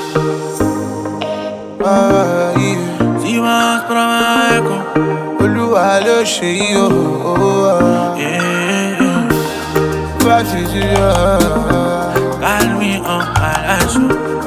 Si más para Maeco, Olúwa ló ṣe yí o. Fáṣí sí call me on Alaso.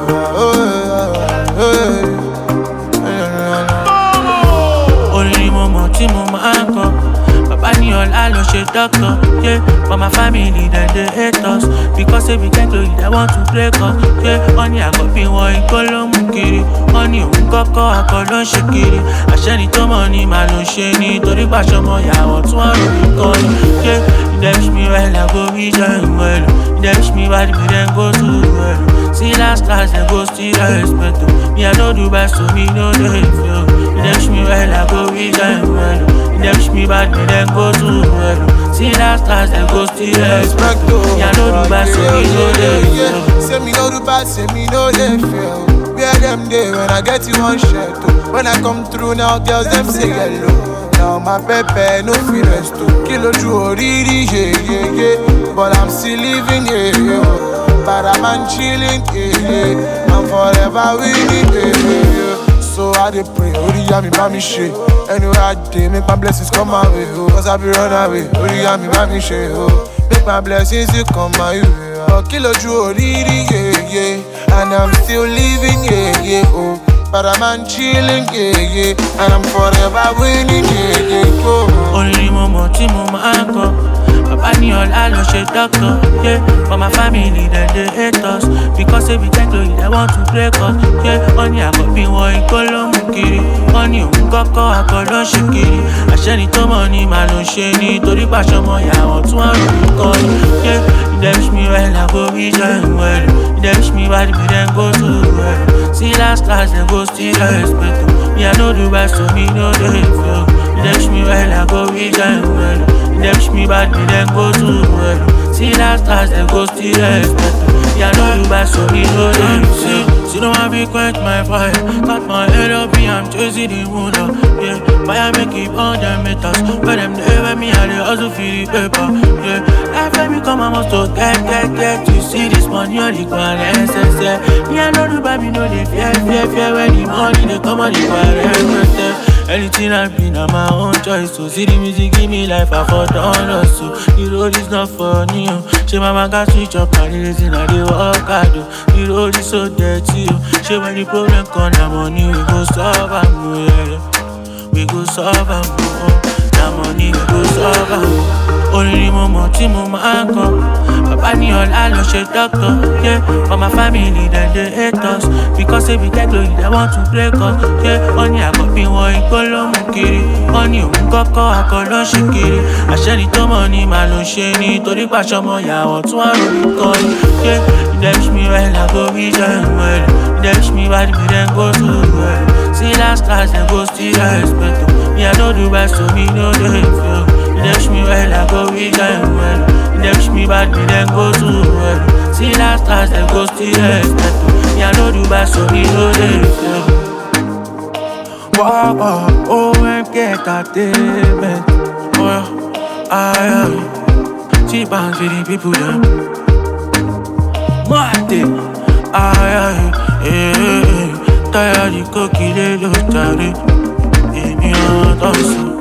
Only moment tí mo máa ń kọ. Bàbá ní ọ̀la ló ṣe doctor, yeah. For my family, then they hate us because if we get to it, they want to break us, yeah. Wọ́n ní àkọ́bí wọn igbó ló mú kiri. Wọ́n ní òun kọ́kọ́ akọ ló ń ṣe kiri. Àṣẹ́ni tó mọ̀ ní màá ló ṣe ní torí pàṣọ mọ ìyàwó tí wọ́n rò ní kọ́ ni, yeah. They wish me well, I go reach them well. They wish me bad, me then go to well. See last class, they go still respect. Me I know do best, so me no they feel. They wish me well, I go reach them well. They wish me bad, me then go to well. See last class, they go still respect. Me I know do best, so me no they feel. Say me no do bad, say me no they feel. Where them day when I get you on shirt. When I come through now, girls them say hello. Now my pepe no feel rest to kill you already, yeah. But I'm still living, yeah. But I'm chilling, yeah. I'm forever winning, yeah. So I dey pray, Oriyami bá mi ṣe. Anywhere I dey, make my blessings come my way, oh. Cause I be run away, Oriyami bá mi ṣe, oh. Make my blessings come my way, oh. Kill you already, yeah. And I'm still living, yeah, oh. But I'm chilling, yeah. And I'm forever winning, yeah. Oh. Only moment tí mo máa ń kọ. Bàbá ní ọ̀la ló ṣe doctor, yeah. For my family, then they hate us because if we get to it, they want to break us, yeah. Wọ́n ní àkọ́bí wọn igbó ló mú kiri. Wọ́n ní òun kọ́kọ́ akọ ló ń ṣe kiri. Àṣẹ́ni tó mọ̀ ní màá ló ṣe ní torí pàṣọ mọ ìyàwó tí wọ́n rò ní kọ́ ni, yeah. They wish me well, I go reach them well. They wish me bad, me then go to well. See last class, they go still respect. Me I know do best, so me no they feel. They wish me well, I go reach them well. They wish me bad, me then go to well. See last class, they go still respect. Me I know do best, so me no they feel. See no one be quench my fire. Got my head up, I'm chasing the moon up, yeah. Fire make keep on them meters. When them there with me, I they also feel the paper, yeah. Life let me come, I must to get. You see this money, all the quality, yeah. Me I know the baby, know they fear. When the money they come on the quality. Anything I've been on my own choice. So see the music give me life, I for done also. The road is not funny, oh. She mama got switch up and the reason I dey work hard, oh. The road is so dirty, oh. She when the problem come, the money we go solve am, oh, yeah. We go solve am, oh. The money we go solve am, oh. Only moment tí mo máa ń kọ. Bàbá ní ọ̀la ló ṣe doctor, yeah. For my family, then they hate us because if we get to it, they want to break us, yeah. Wọ́n ní àkọ́bí wọn igbó ló mú kiri. Wọ́n ní òun kọ́kọ́ akọ ló ń ṣe kiri. Àṣẹ́ni tó mọ̀ ní màá ló ṣe ní torí pàṣọ mọ ìyàwó tí wọ́n rò ní kọ́ ni, yeah. They wish me well, I go reach them well. They wish me bad, me then go to well. See last class, they go still respect. Me I know do best, so me no they feel. They wish me well, I go reach them well. They wish me bad, me then go to well. See last class, they go still respect. Me I know do best, so me no they feel. Wow, OMG Entertainment. Oh, I cheap bands for the people them. Mate, tired the cookie, they look at it. Give me a toss.